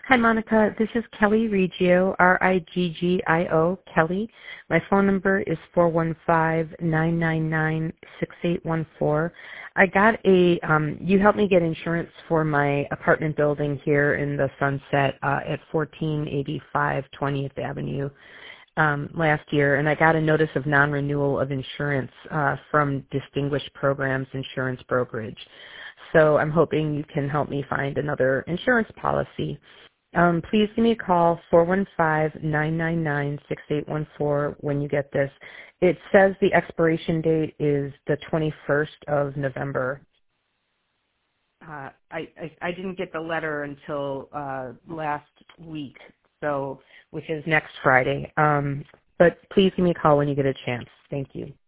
Hi, Monica. This is Kelly Riggio, Riggio, Kelly. My phone number is 415-999-6814. I got you helped me get insurance for my apartment building here in the Sunset at 1485 20th Avenue last year, and I got a notice of non-renewal of insurance from Distinguished Programs Insurance Brokerage. So I'm hoping you can help me find another insurance policy. Please give me a call, 415-999-6814 when you get this. It says the expiration date is the 21st of November. I didn't get the letter until last week, so which is next Friday. But please give me a call when you get a chance. Thank you.